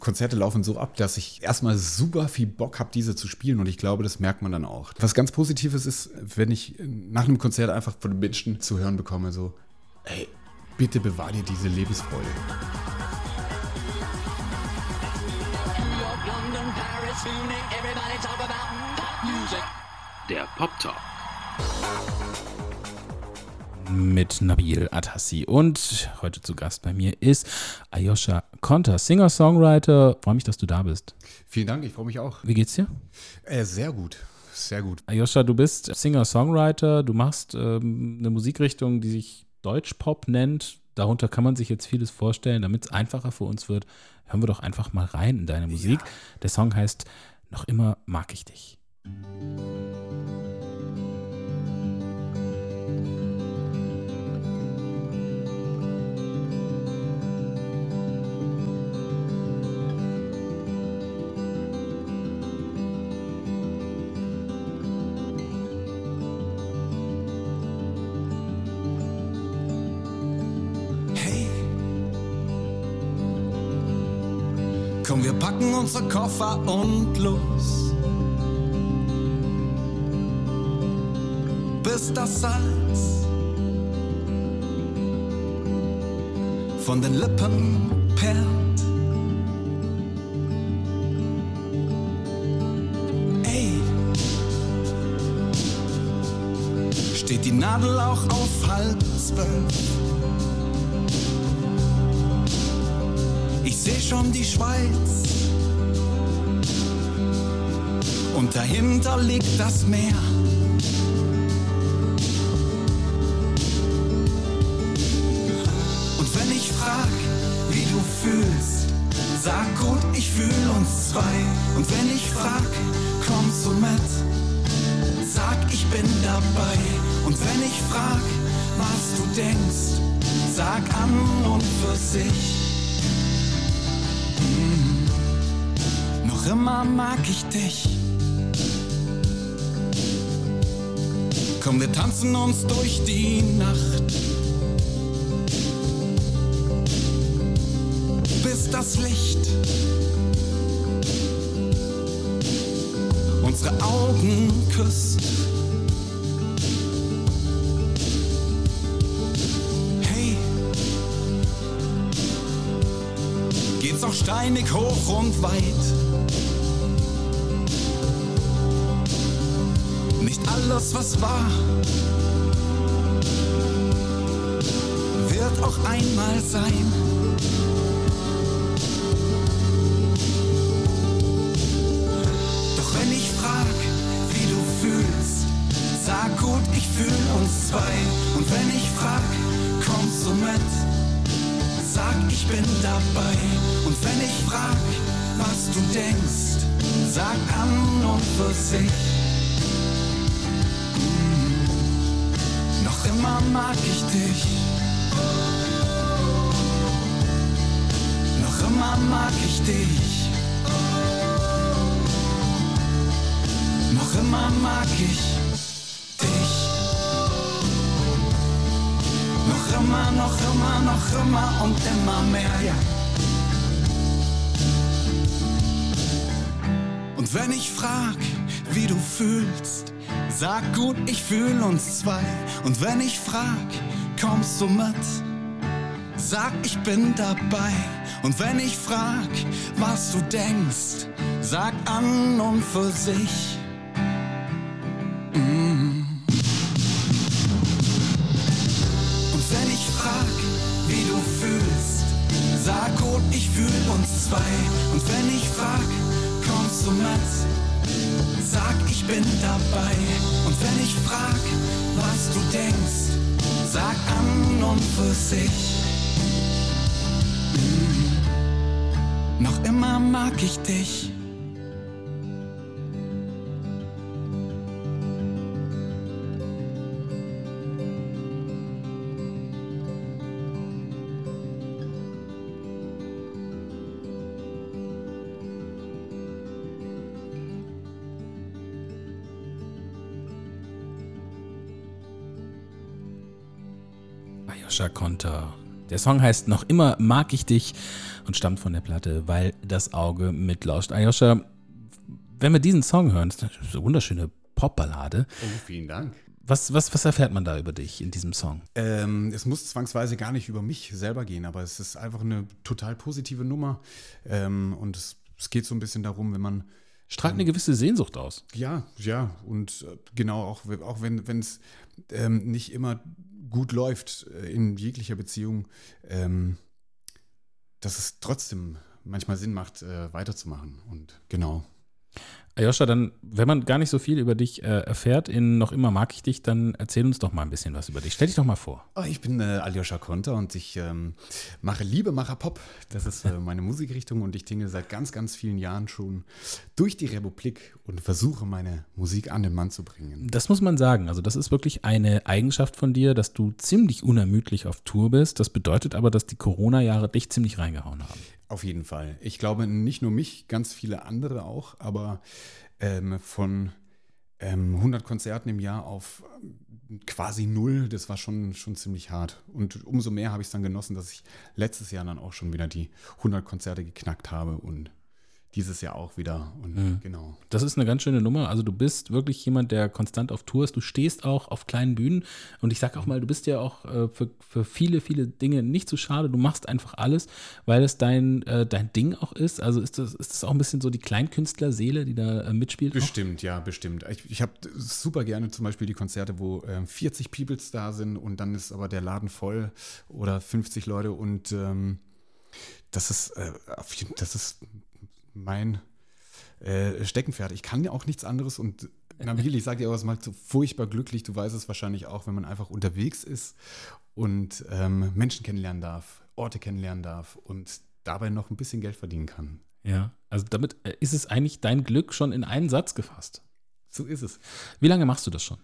Konzerte laufen so ab, dass ich erstmal super viel Bock habe, diese zu spielen und ich glaube, das merkt man dann auch. Was ganz Positives ist, wenn ich nach einem Konzert einfach von den Menschen zu hören bekomme, so, ey, bitte bewahr dir diese Lebensfreude. Der Pop Talk. Mit Nabil Atassi. Und heute zu Gast bei mir ist Aljoscha Konta, Singer-Songwriter. Freue mich, dass du da bist. Vielen Dank, ich freue mich auch. Wie geht's dir? Sehr gut, sehr gut. Aljoscha, du bist Singer-Songwriter. Du machst eine Musikrichtung, die sich Deutschpop nennt. Darunter kann man sich jetzt vieles vorstellen. Damit es einfacher für uns wird, hören wir doch einfach mal rein in deine Musik. Ja. Der Song heißt Noch immer mag ich dich. Komm, wir packen unsere Koffer und los, bis das Salz von den Lippen perlt. Ey, steht die Nadel auch auf 11:30? Ich seh schon die Schweiz und dahinter liegt das Meer. Und wenn ich frag, wie du fühlst, sag gut, ich fühl uns zwei. Und wenn ich frag, kommst du mit, sag, ich bin dabei. Und wenn ich frag, was du denkst, sag an und für sich. Noch immer mag ich dich. Komm, wir tanzen uns durch die Nacht, bis das Licht unsere Augen küsst. Hey, geht's auch steinig hoch und weit. Nicht alles, was war, wird auch einmal sein. Doch wenn ich frag, wie du fühlst, sag gut, ich fühl uns zwei. Und wenn ich frag, kommst du mit, sag, ich bin dabei. Und wenn ich frag, was du denkst, sag an und für sich. Noch immer mag ich dich. Noch immer mag ich dich. Noch immer mag ich dich. Noch immer, noch immer, noch immer und immer mehr, ja. Und wenn ich frag, wie du fühlst, sag gut, ich fühl uns zwei. Und wenn ich frag, kommst du mit, sag, ich bin dabei. Und wenn ich frag, was du denkst, sag an und für sich. Und wenn ich frag, wie du fühlst, sag gut, ich fühl uns zwei. Und wenn ich frag, kommst du mit, sag, ich bin dabei. Und wenn ich frag, was du denkst, sag an und für sich. Noch immer mag ich dich. Aljoscha Konta, Der Song heißt Noch immer mag ich dich und stammt von der Platte Weil das Auge mitlauscht. Aljoscha, wenn wir diesen Song hören, das ist eine wunderschöne Popballade. Oh, vielen Dank. Was erfährt man da über dich in diesem Song? Es muss zwangsweise gar nicht über mich selber gehen, aber es ist einfach eine total positive Nummer. Und es geht so ein bisschen darum, wenn man Strahlt eine gewisse Sehnsucht aus. Ja, und genau, auch wenn es nicht immer gut läuft in jeglicher Beziehung, dass es trotzdem manchmal Sinn macht, weiterzumachen. Und genau. Aljoscha, dann, wenn man gar nicht so viel über dich erfährt, in Noch immer mag ich dich, dann erzähl uns doch mal ein bisschen was über dich. Stell dich doch mal vor. Ich bin Aljoscha Konter und ich mache Liebemacher-Pop. Das ist meine Musikrichtung und ich tingle seit ganz, ganz vielen Jahren schon durch die Republik und versuche, meine Musik an den Mann zu bringen. Das muss man sagen. Also das ist wirklich eine Eigenschaft von dir, dass du ziemlich unermüdlich auf Tour bist. Das bedeutet aber, dass die Corona-Jahre dich ziemlich reingehauen haben. Auf jeden Fall. Ich glaube, nicht nur mich, ganz viele andere auch, aber von 100 Konzerten im Jahr auf quasi 0, das war schon ziemlich hart. Und umso mehr habe ich es dann genossen, dass ich letztes Jahr dann auch schon wieder die 100 Konzerte geknackt habe und dieses Jahr auch wieder. Und genau. Das ist eine ganz schöne Nummer. Also du bist wirklich jemand, der konstant auf Tour ist. Du stehst auch auf kleinen Bühnen. Und ich sag auch mal, du bist ja auch für viele, viele Dinge nicht zu schade. Du machst einfach alles, weil es dein Ding auch ist. Also ist das auch ein bisschen so die Kleinkünstlerseele, die da mitspielt? Bestimmt, auch? Ja, bestimmt. Ich habe super gerne zum Beispiel die Konzerte, wo 40 Peoples da sind und dann ist aber der Laden voll oder 50 Leute und das ist mein Steckenpferd. Ich kann ja auch nichts anderes und Nabil, ich sage dir aber, es macht so furchtbar glücklich. Du weißt es wahrscheinlich auch, wenn man einfach unterwegs ist und Menschen kennenlernen darf, Orte kennenlernen darf und dabei noch ein bisschen Geld verdienen kann. Ja, also damit ist es eigentlich dein Glück schon in einen Satz gefasst. So ist es. Wie lange machst du das schon?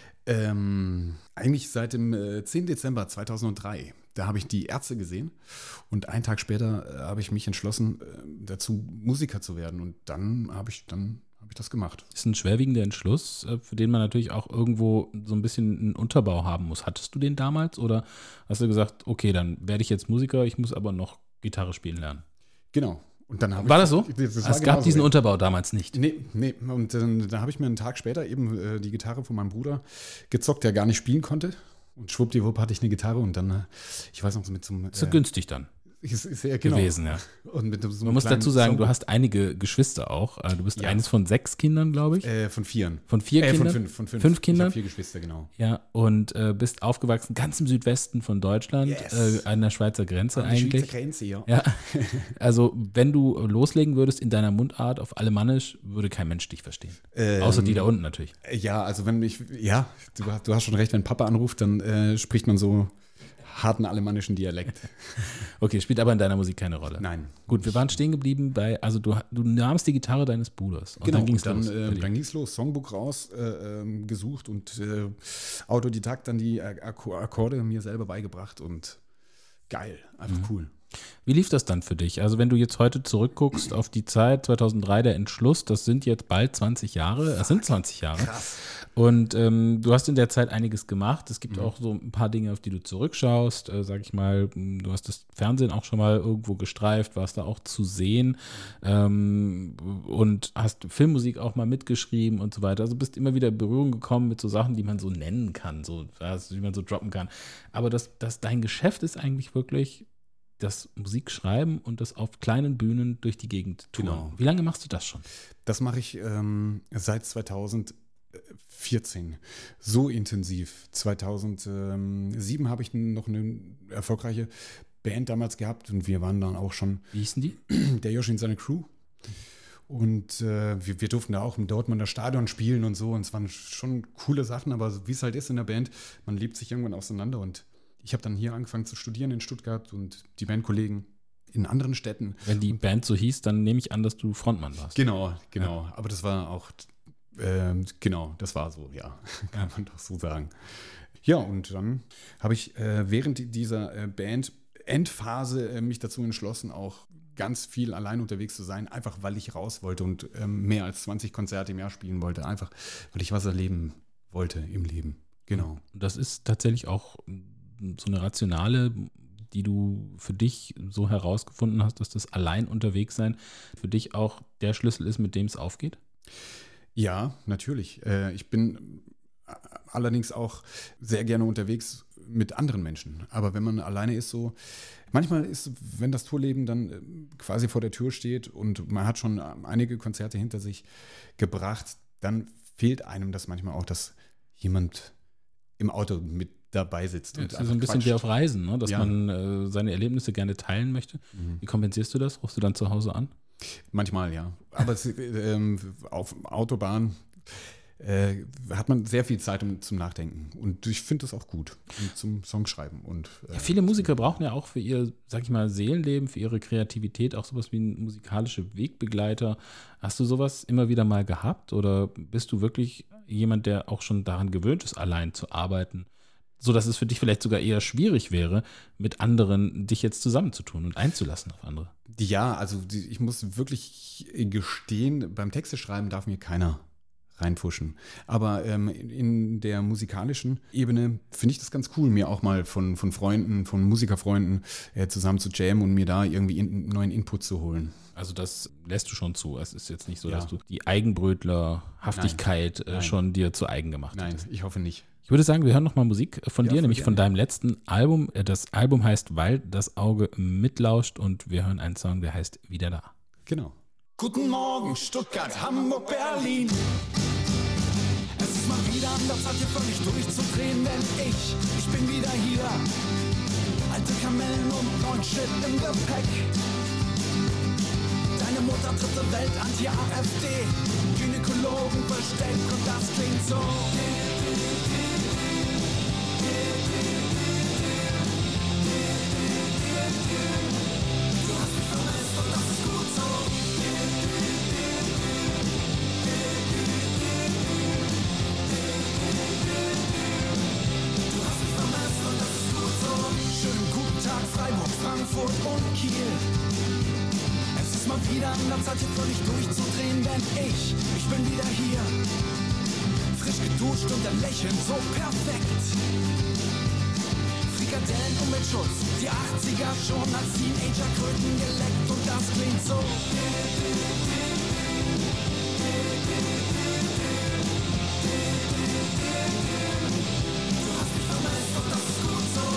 Eigentlich seit dem 10. Dezember 2003. Da habe ich die Ärzte gesehen und einen Tag später habe ich mich entschlossen, dazu Musiker zu werden. Und dann habe ich das gemacht. Das ist ein schwerwiegender Entschluss, für den man natürlich auch irgendwo so ein bisschen einen Unterbau haben muss. Hattest du den damals oder hast du gesagt, okay, dann werde ich jetzt Musiker, ich muss aber noch Gitarre spielen lernen? Genau. Und dann war das so? Es gab diesen Unterbau damals nicht. Nee. Und da habe ich mir einen Tag später eben die Gitarre von meinem Bruder gezockt, der gar nicht spielen konnte. Und schwuppdiwupp hatte ich eine Gitarre und dann, ich weiß noch, mit so einem... So günstig dann. Ist ja genau. Gewesen, ja. Und mit so man muss dazu sagen, du hast einige Geschwister auch. Du bist eines von 6 Kindern, glaube ich. Von 4. Von 4 Kindern? Von 5. 5 Kindern? Ich habe 4 Geschwister, genau. Ja, und bist aufgewachsen ganz im Südwesten von Deutschland, an der Schweizer Grenze an der eigentlich. Schweizer Grenze, ja. Also, wenn du loslegen würdest in deiner Mundart auf Alemannisch, würde kein Mensch dich verstehen. Außer die da unten natürlich. Ja, also du hast schon recht, wenn Papa anruft, dann spricht man so harten alemannischen Dialekt. Okay, spielt aber in deiner Musik keine Rolle. Nein. Gut, wir waren stehen geblieben bei, du nahmst die Gitarre deines Bruders. Und genau, dann ging es los. Dann ging es los, Songbook raus, gesucht und Autodidakt dann die Akkorde mir selber beigebracht und geil, einfach cool. Wie lief das dann für dich? Also wenn du jetzt heute zurückguckst auf die Zeit 2003, der Entschluss, das sind jetzt bald 20 Jahre, das sind 20 Jahre. Krass. Und du hast in der Zeit einiges gemacht. Es gibt auch so ein paar Dinge, auf die du zurückschaust. Sag ich mal, du hast das Fernsehen auch schon mal irgendwo gestreift, warst da auch zu sehen und hast Filmmusik auch mal mitgeschrieben und so weiter. Also bist immer wieder in Berührung gekommen mit so Sachen, die man so nennen kann, so, die man so droppen kann. Aber dein Geschäft ist eigentlich wirklich das Musikschreiben und das auf kleinen Bühnen durch die Gegend touren. Genau. Wie lange machst du das schon? Das mache ich seit 2014 so intensiv. 2007 habe ich noch eine erfolgreiche Band damals gehabt und wir waren dann auch schon... Wie hießen die? Der Joshi und seine Crew. Und wir durften da auch im Dortmunder Stadion spielen und so und es waren schon coole Sachen, aber wie es halt ist in der Band, man lebt sich irgendwann auseinander und ich habe dann hier angefangen zu studieren in Stuttgart und die Bandkollegen in anderen Städten. Wenn die Band so hieß, dann nehme ich an, dass du Frontmann warst. Genau. Ja. Aber das war auch, das war so, ja, kann man doch so sagen. Ja, und dann habe ich während dieser Band-Endphase mich dazu entschlossen, auch ganz viel allein unterwegs zu sein, einfach weil ich raus wollte und mehr als 20 Konzerte im Jahr spielen wollte, einfach weil ich was erleben wollte im Leben. Genau. Das ist tatsächlich auch so eine rationale die du für dich so herausgefunden hast, dass das allein unterwegs sein für dich auch der Schlüssel ist, mit dem es aufgeht? Ja, natürlich. Ich bin allerdings auch sehr gerne unterwegs mit anderen Menschen. Aber wenn man alleine ist, so manchmal ist, wenn das Tourleben dann quasi vor der Tür steht und man hat schon einige Konzerte hinter sich gebracht, dann fehlt einem das manchmal auch, dass jemand im Auto mit dabei sitzt. Ja, Und das ist so ein bisschen wie auf Reisen, ne? Dass Ja. man seine Erlebnisse gerne teilen möchte. Wie kompensierst du das? Rufst du dann zu Hause an? Manchmal, ja. Aber auf Autobahn hat man sehr viel Zeit zum Nachdenken. Und ich finde das auch gut. Und zum Songschreiben. Und, Ja, viele Musiker brauchen ja auch für ihr, sag ich mal, Seelenleben, für ihre Kreativität auch sowas wie einen musikalischen Wegbegleiter. Hast du sowas immer wieder mal gehabt oder bist du wirklich jemand, der auch schon daran gewöhnt ist, allein zu arbeiten, sodass es für dich vielleicht sogar eher schwierig wäre, mit anderen dich jetzt zusammenzutun und einzulassen auf andere? Ja, also ich muss wirklich gestehen, beim Texteschreiben darf mir keiner reinpfuschen. Aber in der musikalischen Ebene finde ich das ganz cool, mir auch mal von Freunden, von Musikerfreunden zusammen zu jammen und mir da irgendwie neuen Input zu holen. Also das lässt du schon zu. Es ist jetzt nicht so, Ja. dass du die Eigenbrötler-Haftigkeit Nein. schon dir zu eigen gemacht Nein, hättest. ich hoffe nicht. Ich würde sagen, wir hören nochmal Musik von Ja, dir, voll nämlich von gerne. deinem letzten Album. Das Album heißt Weil das Auge mitlauscht und wir hören einen Song, der heißt Wieder da. Genau. Guten Morgen, Stuttgart, Hamburg, Berlin. Es ist mal wieder anders, hat hier völlig durchzudrehen, denn ich bin wieder hier. Alte Kamellen und neuen Shit im Gepäck. Deine Mutter, dritte Welt, Anti-AfD. Gynäkologen versteckt und das klingt so. Du hast mich vermisst und das ist gut so. Du hast mich vermisst und das ist gut so. Schönen guten Tag, Freiburg, Frankfurt und Kiel. Es ist mal wieder anders, als hier völlig durchzudrehen, denn ich bin wieder hier. Frisch geduscht und ein Lächeln so perfekt. Frikadellen und mit Schutz, die 80er schon als Teenager Kröten geleckt und das klingt so. Du hast mich vermisst und das ist gut so.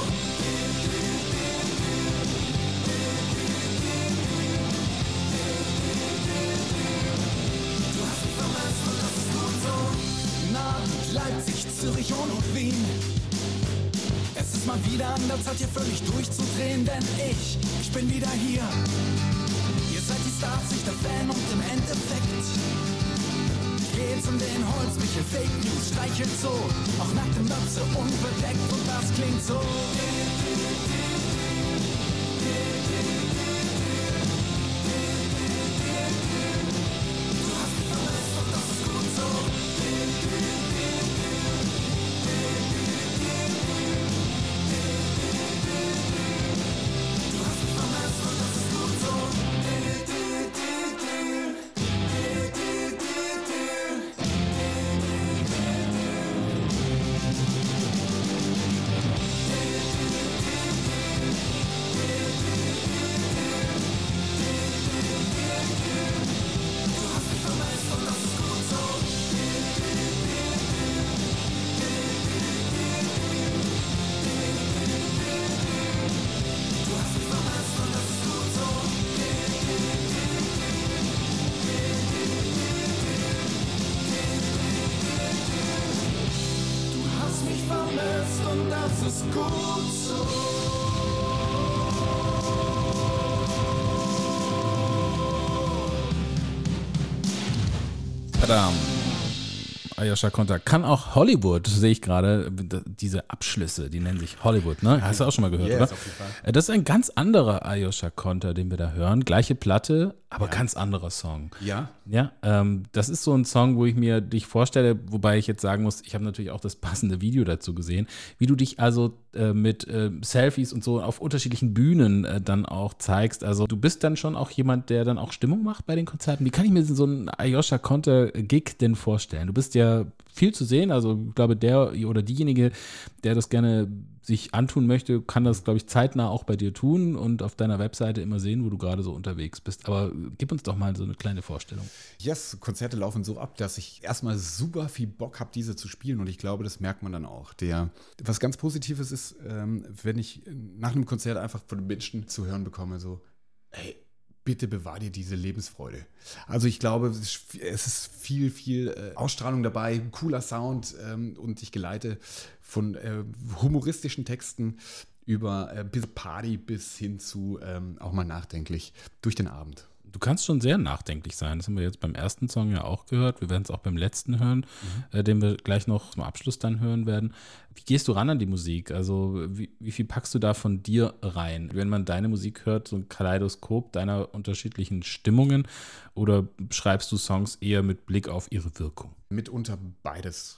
Du hast mich vermisst und das ist gut so. Nach Leipzig, Zürich und Wien. Es ist mal wieder anders, hat hier völlig durchzudrehen, denn ich bin wieder hier. Ihr seid die Stars, ich der Fan und im Endeffekt geht's um den Holzmichel, Fake News, streichelt so, auch nackte Möpse unbedeckt und das klingt so. Du hast mich vermisst und das ist gut so. Du hast mich vermisst und das ist gut so. Du hast mich vermisst und das ist gut so. Du hast mich vermisst und das ist gut so. Du hast mich vermisst und das ist gut so. Tadam. Ayosha Konta kann auch Hollywood, sehe ich gerade, diese Abschlüsse, die nennen sich Hollywood, ne? Hast du auch schon mal gehört, Yes, oder? auf jeden Fall. Das ist ein ganz anderer Ayosha Konta, den wir da hören. Gleiche Platte, aber ganz anderer Song. Ja, Ja, das ist so ein Song, wo ich mir dich vorstelle, wobei ich jetzt sagen muss, ich habe natürlich auch das passende Video dazu gesehen, wie du dich also mit Selfies und so auf unterschiedlichen Bühnen dann auch zeigst. Also du bist dann schon auch jemand, der dann auch Stimmung macht bei den Konzerten. Wie kann ich mir so einen Ayosha Konta-Gig denn vorstellen? Du bist ja viel zu sehen, also ich glaube, der oder diejenige, der das gerne sich antun möchte, kann das, glaube ich, zeitnah auch bei dir tun und auf deiner Webseite immer sehen, wo du gerade so unterwegs bist. Aber gib uns doch mal so eine kleine Vorstellung. Yes, Konzerte laufen so ab, dass ich erstmal super viel Bock habe, diese zu spielen und ich glaube, das merkt man dann auch. Was ganz Positives ist, wenn ich nach einem Konzert einfach von den Menschen zu hören bekomme, so, hey, bitte bewahr dir diese Lebensfreude. Also ich glaube, es ist viel Ausstrahlung dabei, cooler Sound und ich geleite von humoristischen Texten über bis Party bis hin zu auch mal nachdenklich durch den Abend. Du kannst schon sehr nachdenklich sein. Das haben wir jetzt beim ersten Song ja auch gehört. Wir werden es auch beim letzten hören, den wir gleich noch zum Abschluss dann hören werden. Wie gehst du ran an die Musik? Also wie viel packst du da von dir rein? Wenn man deine Musik hört, so ein Kaleidoskop deiner unterschiedlichen Stimmungen, oder schreibst du Songs eher mit Blick auf ihre Wirkung? Mitunter beides.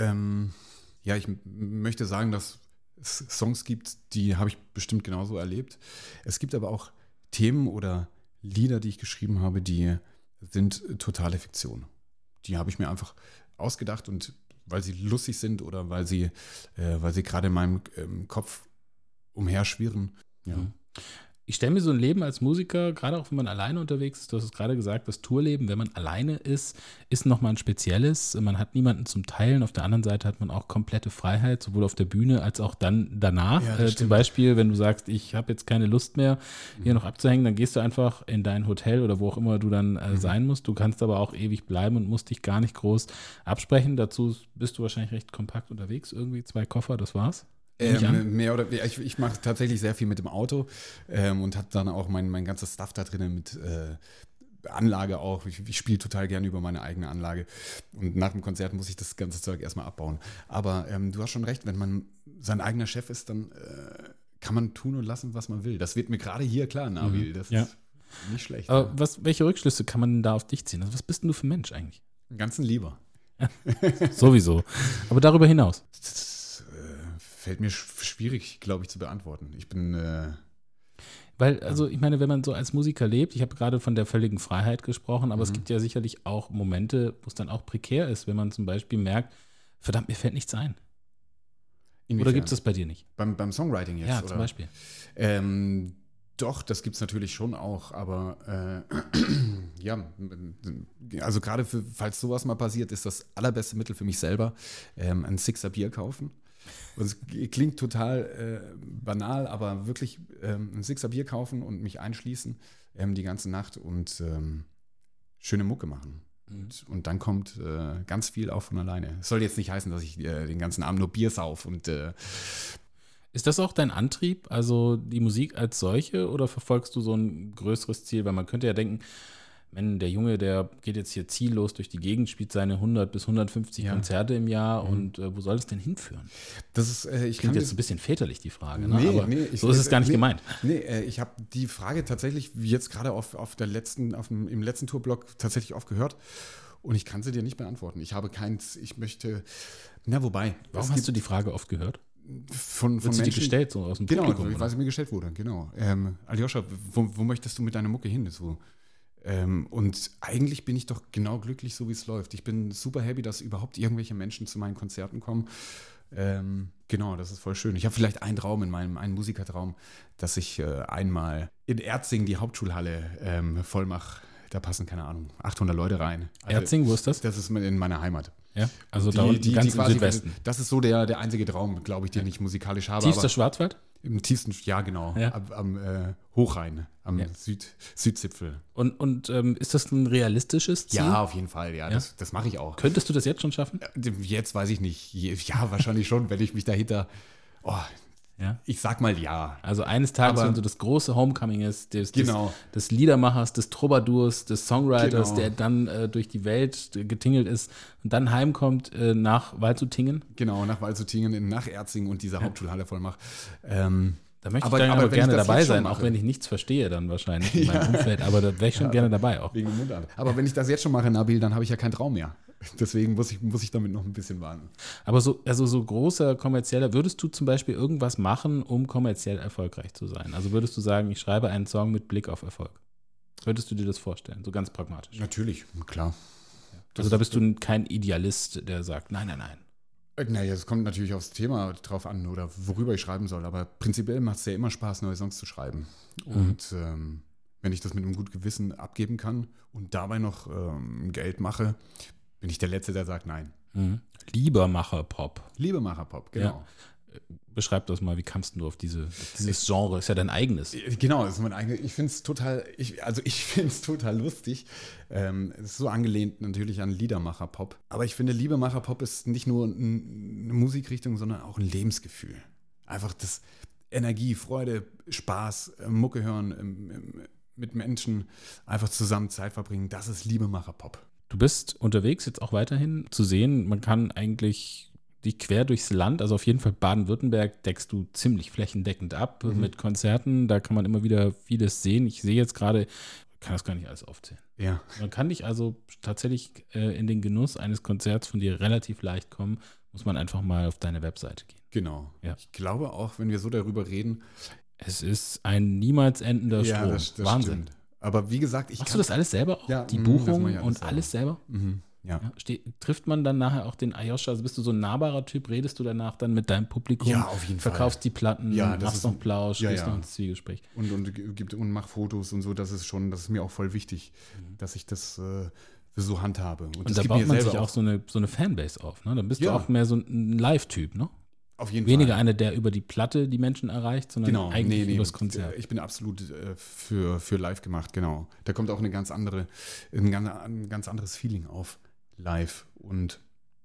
Ich möchte sagen, dass es Songs gibt, die habe ich bestimmt genauso erlebt. Es gibt aber auch Themen oder Lieder, die ich geschrieben habe, die sind totale Fiktion. Die habe ich mir einfach ausgedacht und weil sie lustig sind oder weil sie gerade in meinem Kopf umherschwirren. Ja. Ich stelle mir so ein Leben als Musiker, gerade auch wenn man alleine unterwegs ist, du hast es gerade gesagt, das Tourleben, wenn man alleine ist nochmal ein spezielles. Man hat niemanden zum Teilen. Auf der anderen Seite hat man auch komplette Freiheit, sowohl auf der Bühne als auch dann danach. Ja, zum Beispiel, wenn du sagst, ich habe jetzt keine Lust mehr, hier noch abzuhängen, dann gehst du einfach in dein Hotel oder wo auch immer du dann sein musst. Du kannst aber auch ewig bleiben und musst dich gar nicht groß absprechen. Dazu bist du wahrscheinlich recht kompakt unterwegs, irgendwie 2 Koffer, das war's. Mehr oder weniger. Ich mache tatsächlich sehr viel mit dem Auto und habe dann auch mein ganzes Stuff da drin mit Anlage auch. Ich spiele total gerne über meine eigene Anlage und nach dem Konzert muss ich das ganze Zeug erstmal abbauen. Aber du hast schon recht, wenn man sein eigener Chef ist, dann kann man tun und lassen, was man will. Das wird mir gerade hier klar, Nabil. Das ist nicht schlecht. Aber welche Rückschlüsse kann man denn da auf dich ziehen? Also was bist denn du für ein Mensch eigentlich? Einen ganzen Lieber. Ja, sowieso. Aber darüber hinaus? Fällt mir schwierig, glaube ich, zu beantworten. Ich bin Weil, also ich meine, wenn man so als Musiker lebt, ich habe gerade von der völligen Freiheit gesprochen, aber es gibt ja sicherlich auch Momente, wo es dann auch prekär ist, wenn man zum Beispiel merkt, verdammt, mir fällt nichts ein. Inwiefern? Oder gibt es das bei dir nicht? Beim Songwriting jetzt? Ja, oder? zum Beispiel. Doch, das gibt es natürlich schon auch, aber also gerade falls sowas mal passiert, ist das allerbeste Mittel für mich selber, ein Sixer Bier kaufen. Und es klingt total banal, aber wirklich ein Sixer Bier kaufen und mich einschließen die ganze Nacht und schöne Mucke machen. Und dann kommt ganz viel auch von alleine. Es soll jetzt nicht heißen, dass ich den ganzen Abend nur Bier sauf und Ist das auch dein Antrieb, also die Musik als solche, oder verfolgst du so ein größeres Ziel? Weil man könnte ja denken, wenn der Junge, der geht jetzt hier ziellos durch die Gegend, spielt seine 100 bis 150 Konzerte im Jahr und wo soll das denn hinführen? Das ist, Klingt jetzt ein bisschen väterlich, die Frage, ne? Nee, aber so ist es gar nicht gemeint. Nee, ich habe die Frage tatsächlich jetzt gerade im letzten Tourblock tatsächlich oft gehört und ich kann sie dir nicht beantworten. Ich habe keins, wobei. Warum hast du die Frage oft gehört? Von Wird sie Menschen dir gestellt, so aus dem Publikum? Genau, weil sie mir gestellt wurde, genau. Aljoscha, wo möchtest du mit deiner Mucke hin? So. Und eigentlich bin ich doch genau glücklich, so wie es läuft. Ich bin super happy, dass überhaupt irgendwelche Menschen zu meinen Konzerten kommen. Genau, das ist voll schön. Ich habe vielleicht einen Traum einen Musikertraum, dass ich einmal in Erzing die Hauptschulhalle voll mache. Da passen, keine Ahnung, 800 Leute rein. Also, Erzing, wo ist das? Das ist in meiner Heimat. Ja, also da unten ganz im Südwesten. Das ist so der einzige Traum, glaube ich, den ich musikalisch habe. Tiefster Schwarzwald? Im tiefsten, ja genau, ja. Am Hochrhein, am Südzipfel. Und ist das ein realistisches Ziel? Ja, auf jeden Fall, ja. Das mache ich auch. Könntest du das jetzt schon schaffen? Jetzt weiß ich nicht. Ja, wahrscheinlich schon, wenn ich mich dahinter, ich sag mal ja. Also eines Tages, wenn so das große Homecoming ist, des Liedermachers, des Troubadours, des Songwriters, der dann durch die Welt getingelt ist und dann heimkommt nach Waldshutingen. Genau, nach Waldshutingen, nach Erzing und diese Hauptschulhalle voll mache. Da möchte ich dann aber gerne dabei sein, auch wenn ich nichts verstehe dann wahrscheinlich in meinem Umfeld, aber da wäre ich schon gerne dabei auch. Wegen dem Mundart. Aber wenn ich das jetzt schon mache, Nabil, dann habe ich ja keinen Traum mehr. Deswegen muss ich damit noch ein bisschen warten. Aber so großer kommerzieller, würdest du zum Beispiel irgendwas machen, um kommerziell erfolgreich zu sein? Also würdest du sagen, ich schreibe einen Song mit Blick auf Erfolg? Würdest du dir das vorstellen, so ganz pragmatisch? Natürlich, klar. Also da bist du kein Idealist, der sagt, nein. Naja, es kommt natürlich aufs Thema drauf an oder worüber ich schreiben soll, aber prinzipiell macht es ja immer Spaß, neue Songs zu schreiben. Und wenn ich das mit einem guten Gewissen abgeben kann und dabei noch Geld mache, bin ich der Letzte, der sagt nein. Liedermacher-Pop. Liedermacher-Pop, genau. Ja. Beschreib das mal, wie kamst du auf dieses Genre? Ist ja dein eigenes. Genau, das ist mein eigenes. Ich finde es total lustig. Es ist so angelehnt natürlich an Liedermacher-Pop. Aber ich finde, Liedermacher-Pop ist nicht nur eine Musikrichtung, sondern auch ein Lebensgefühl. Einfach das Energie, Freude, Spaß, Mucke hören, mit Menschen einfach zusammen Zeit verbringen. Das ist Liedermacher-Pop. Du bist unterwegs jetzt auch weiterhin zu sehen. Man kann eigentlich dich quer durchs Land, also auf jeden Fall Baden-Württemberg, deckst du ziemlich flächendeckend ab mit Konzerten. Da kann man immer wieder vieles sehen. Ich sehe jetzt gerade, kann das gar nicht alles aufzählen. Ja. Man kann dich also tatsächlich in den Genuss eines Konzerts von dir relativ leicht kommen. Muss man einfach mal auf deine Webseite gehen. Genau. Ja. Ich glaube auch, wenn wir so darüber reden. Es ist ein niemals endender Strom. Das Wahnsinn. Stimmt. Aber wie gesagt, Machst du das alles selber auch? Ja, die das Buchung mache ich alles und selber. alles selber? Ja. Ja. Trifft man dann nachher auch den Ayosha? Also bist du so ein nahbarer Typ? Redest du danach dann mit deinem Publikum? Ja, auf jeden Fall. Verkaufst die Platten, Ja, das machst ist noch Plausch, ja, gehst ja. noch ins Zwiegespräch. Und mach Fotos und so, das ist mir auch voll wichtig, dass ich das so handhabe. Und das da gibt baut mir man selber sich auch so eine Fanbase auf. Ne? Dann bist du Ja. auch mehr so ein Live-Typ, ne? auf jeden Weniger Fall. einer, der über die Platte die Menschen erreicht, sondern Genau, eigentlich über das Konzert. Ich bin absolut für live gemacht, genau. Da kommt auch ein ganz anderes Feeling auf live. Und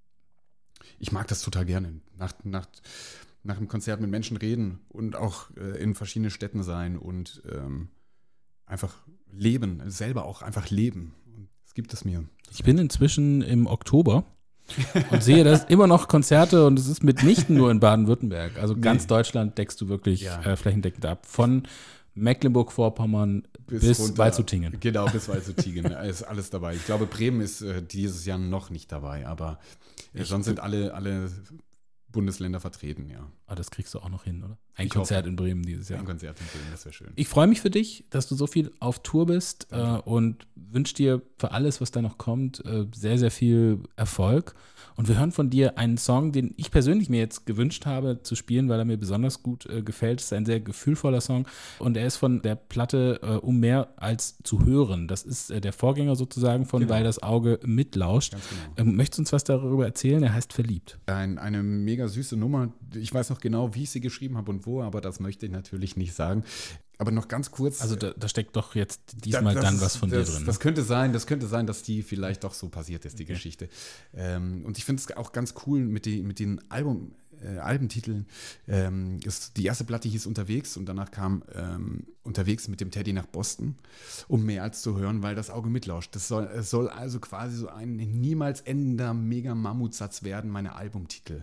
ich mag das total gerne. Nach einem Konzert mit Menschen reden und auch in verschiedenen Städten sein und einfach leben, selber auch einfach leben. Und das gibt es mir. Ich bin inzwischen im Oktober und sehe das immer noch Konzerte und es ist mitnichten nur in Baden-Württemberg. Also ganz Deutschland deckst du wirklich flächendeckend ab. Von Mecklenburg-Vorpommern bis runter. Waldshutingen. Genau, bis Waldshutingen. Ist alles dabei. Ich glaube, Bremen ist dieses Jahr noch nicht dabei, aber sonst sind alle Bundesländer vertreten, ja. Ah, das kriegst du auch noch hin, oder? Ein Ich Konzert hoffe. in Bremen dieses Jahr. Ein Konzert in Bremen, das wäre schön. Ich freue mich für dich, dass du so viel auf Tour bist und wünsche dir für alles, was da noch kommt, sehr, sehr viel Erfolg. Und wir hören von dir einen Song, den ich persönlich mir jetzt gewünscht habe zu spielen, weil er mir besonders gut gefällt. Es ist ein sehr gefühlvoller Song und er ist von der Platte Um mehr als zu hören. Das ist der Vorgänger sozusagen von Genau. Weil das Auge mitlauscht. Ganz genau. Möchtest du uns was darüber erzählen? Er heißt Verliebt. Eine mega süße Nummer. Ich weiß noch genau, wie ich sie geschrieben habe und wo, aber das möchte ich natürlich nicht sagen. Aber noch ganz kurz. Also da steckt doch jetzt diesmal dann was von dir drin. Das könnte sein, dass die vielleicht doch so passiert ist, die Geschichte. Und ich finde es auch ganz cool mit den Albentiteln. Die erste Platte hieß Unterwegs und danach kam Unterwegs mit dem Teddy nach Boston, um mehr als zu hören, weil das Auge mitlauscht. Es soll also quasi so ein niemals endender Mega-Mammutsatz werden, meine Albentitel.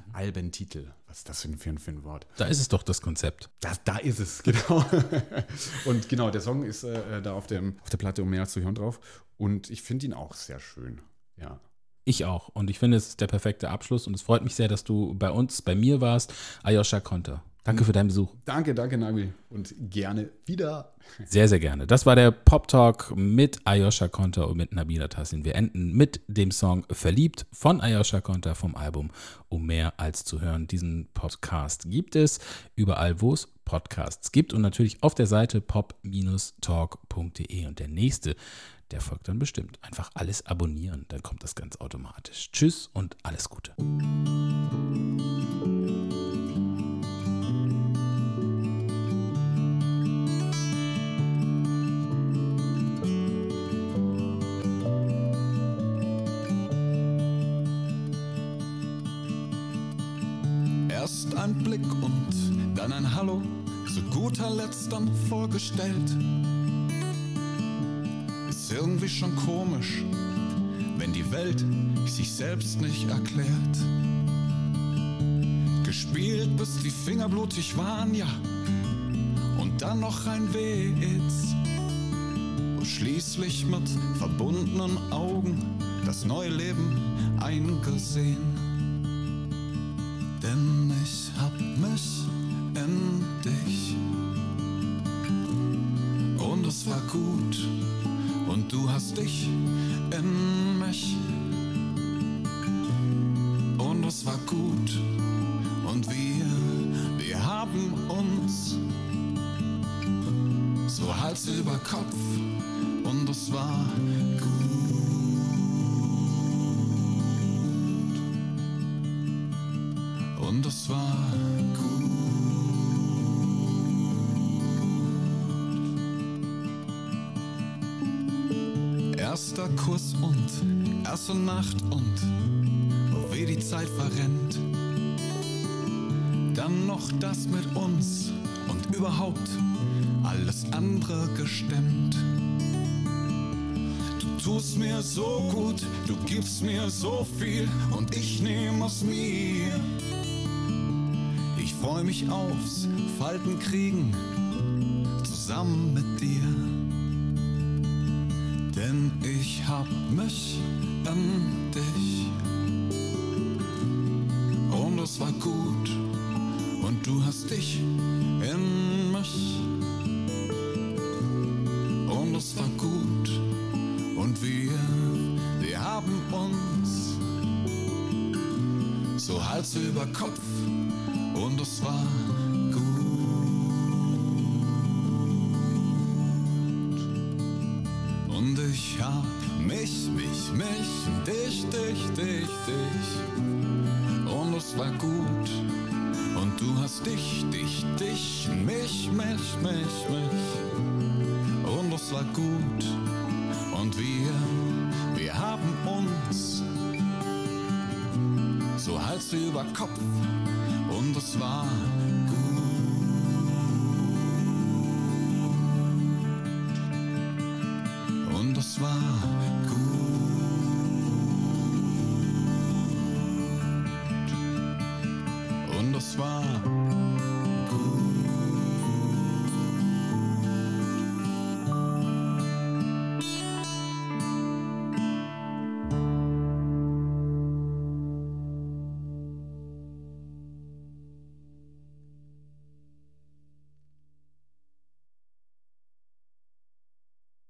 Was ist das für ein Wort? Da ist es doch das Konzept. Da ist es, genau. Und genau, der Song ist da auf der Platte Um mehr als zu hören drauf. Und ich finde ihn auch sehr schön, ja. Ich auch. Und ich finde, es ist der perfekte Abschluss. Und es freut mich sehr, dass du bei mir warst. Ayosha Konter. Danke für deinen Besuch. Danke, Nabi. Und gerne wieder. Sehr, sehr gerne. Das war der Pop Talk mit Ayosha Konter und mit Nabila Tassin. Wir enden mit dem Song Verliebt von Ayosha Konter vom Album Um mehr als zu hören. Diesen Podcast gibt es überall, wo es Podcasts gibt und natürlich auf der Seite pop-talk.de. Und der nächste, der folgt dann bestimmt. Einfach alles abonnieren, dann kommt das ganz automatisch. Tschüss und alles Gute. Erst ein Blick und dann ein Hallo, zu guter Letzt dann vorgestellt. Ist irgendwie schon komisch, wenn die Welt sich selbst nicht erklärt. Gespielt, bis die Finger blutig waren, ja, und dann noch ein Witz. Und schließlich mit verbundenen Augen das neue Leben eingesehen. Denn ich hab mich in dich und es war gut und du hast dich in mich und es war gut. Und wir haben uns so Hals über Kopf und es war gut. Und es war gut. Erster Kuss und erste Nacht und wie die Zeit verrennt. Dann noch das mit uns und überhaupt alles andere gestemmt. Du tust mir so gut, du gibst mir so viel und ich nehme aus mir. Ich freu mich aufs Faltenkriegen zusammen mit dir. Denn ich hab mich an dich und es war gut und du hast dich in mich und es war gut und wir haben uns so Hals über Kopf und es war gut. Und ich hab mich, dich und es war gut. Und du hast dich, mich und es war gut. Und wir haben uns so Hals über Kopf und es war gut. Und es war gut. Und es war